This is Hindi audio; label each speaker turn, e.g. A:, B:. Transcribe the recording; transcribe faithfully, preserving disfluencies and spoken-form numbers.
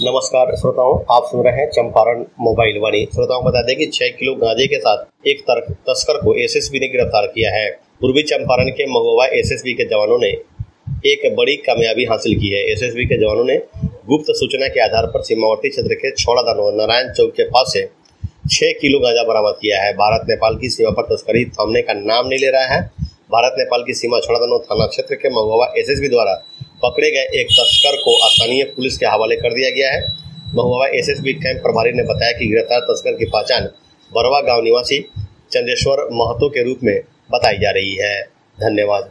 A: नमस्कार श्रोताओं, आप सुन रहे हैं चंपारण मोबाइल वाणी। श्रोताओं बता दें कि छह किलो गांजे के साथ एक तस्कर को एसएसबी ने गिरफ्तार किया है। पूर्वी चंपारण के महुआ एसएसबी के जवानों ने एक बड़ी कामयाबी हासिल की है। एसएसबी के जवानों ने गुप्त सूचना के आधार पर सीमावर्ती क्षेत्र के छोड़ा दानो नारायण चौक के पास से छह किलो गांजा बरामद किया है। भारत नेपाल की सीमा पर तस्करी थमने का नाम नहीं ले रहा है। भारत नेपाल की सीमा छोड़ा दानो थाना क्षेत्र के महुआ एसएसबी द्वारा पकड़े गए एक तस्कर को स्थानीय पुलिस के हवाले कर दिया गया है। महुआ एसएसबी कैंप प्रभारी ने बताया कि गिरफ्तार तस्कर की पहचान बरवा गांव निवासी चंदेश्वर महतो के रूप में बताई जा रही है। धन्यवाद।